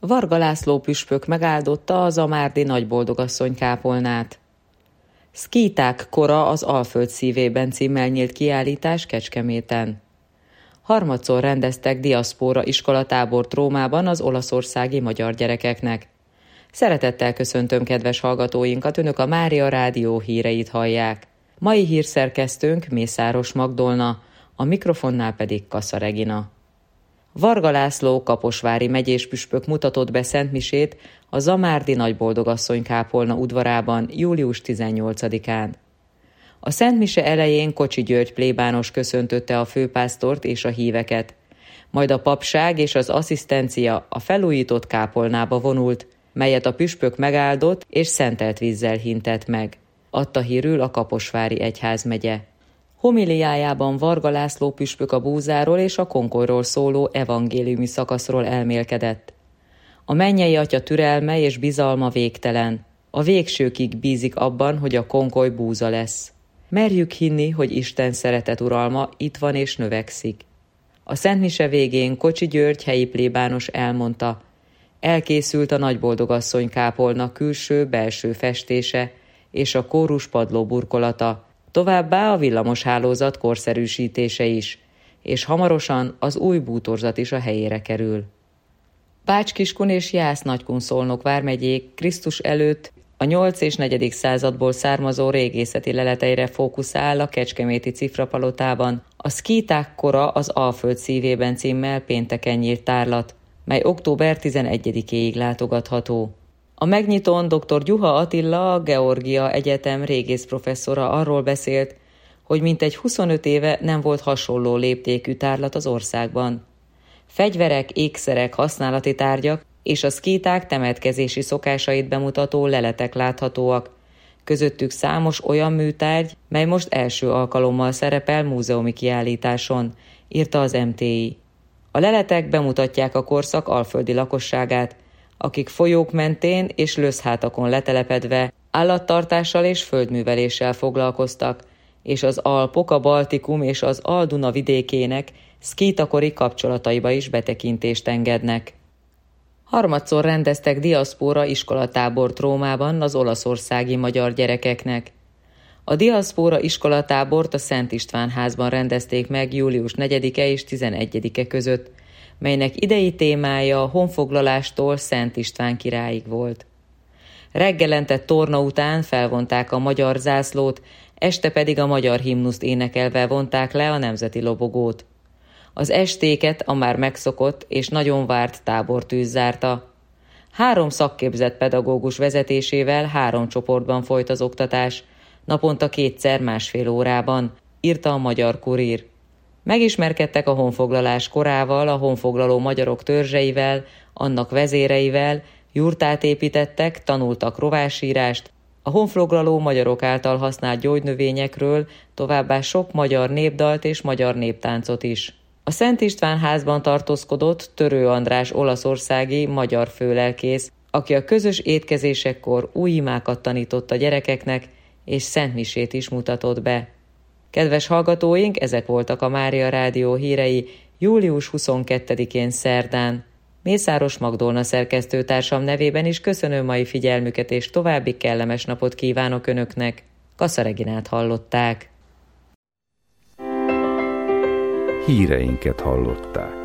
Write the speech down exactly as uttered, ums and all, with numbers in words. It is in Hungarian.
Varga László püspök megáldotta a zamárdi nagyboldogasszony kápolnát. Szkíták kora az Alföld szívében címmel nyílt kiállítás Kecskeméten. Harmadszor rendeztek diaszpóra iskolatábort Rómában az olaszországi magyar gyerekeknek. Szeretettel köszöntöm kedves hallgatóinkat, önök a Mária Rádió híreit hallják. Mai hírszerkesztőnk Mészáros Magdolna, a mikrofonnál pedig Kassa Regina. Varga László kaposvári megyéspüspök mutatott be szentmisét a zamárdi nagyboldogasszony kápolna udvarában július tizennyolcadikán. A szentmise elején Kocsi György plébános köszöntötte a főpásztort és a híveket, majd a papság és az asszisztencia a felújított kápolnába vonult, melyet a püspök megáldott és szentelt vízzel hintett meg, adta hírül a kaposvári egyházmegye. Homiliájában Varga László püspök a búzáról és a konkolyról szóló evangéliumi szakaszról elmélkedett. A mennyei atya türelme és bizalma végtelen. A végsőkig bízik abban, hogy a konkoly búza lesz. Merjük hinni, hogy Isten szeretet uralma itt van és növekszik. A szentmise végén Kocsi György helyi plébános elmondta, elkészült a nagyboldogasszony kápolna külső-belső festése és a kórus padló burkolata, továbbá a villamoshálózat korszerűsítése is, és hamarosan az új bútorzat is a helyére kerül. Bács-Kiskun és Jász-Nagykun-Szolnok vármegyék Krisztus előtt a nyolc és negyedik századból származó régészeti leleteire fókuszál a kecskeméti Cifrapalotában a Szkíták kora az Alföld szívében címmel pénteken nyílt tárlat, mely október tizenegyedikéig látogatható. A megnyitón dr. Gyuha Attila, a Georgia Egyetem régészprofesszora arról beszélt, hogy mintegy huszonöt éve nem volt hasonló léptékű tárlat az országban. Fegyverek, ékszerek, használati tárgyak és a szkíták temetkezési szokásait bemutató leletek láthatóak, közöttük számos olyan műtárgy, mely most első alkalommal szerepel múzeumi kiállításon, írta az em té i. A leletek bemutatják a korszak alföldi lakosságát, akik folyók mentén és löszhátakon letelepedve állattartással és földműveléssel foglalkoztak, és az Alpok, a Baltikum és az Al-Duna vidékének szkítakori kapcsolataiba is betekintést engednek. Harmadszor rendeztek diaszpóra iskolatábort Rómában az olaszországi magyar gyerekeknek. A diaszpóra iskolatábort a Szent István házban rendezték meg július negyedike és tizenegyedike között, melynek idei témája a honfoglalástól Szent István királyig volt. Reggelente torna után felvonták a magyar zászlót, este pedig a magyar himnuszt énekelve vonták le a nemzeti lobogót. Az estéket a már megszokott és nagyon várt tábortűz zárta. Három szakképzett pedagógus vezetésével három csoportban folyt az oktatás, naponta kétszer másfél órában, írta a Magyar Kurír. Megismerkedtek a honfoglalás korával, a honfoglaló magyarok törzseivel, annak vezéreivel, jurtát építettek, tanultak rovásírást, a honfoglaló magyarok által használt gyógynövényekről, továbbá sok magyar népdalt és magyar néptáncot is. A Szent István házban tartózkodott Törő András olaszországi magyar főlelkész, aki a közös étkezésekkor új imákat tanított a gyerekeknek, és szentmisét is mutatott be. Kedves hallgatóink, ezek voltak a Mária Rádió hírei július huszonkettedikén szerdán. Mészáros Magdolna szerkesztőtársam nevében is köszönöm mai figyelmüket, és további kellemes napot kívánok önöknek. Kassa Reginát hallották. Híreinket hallották.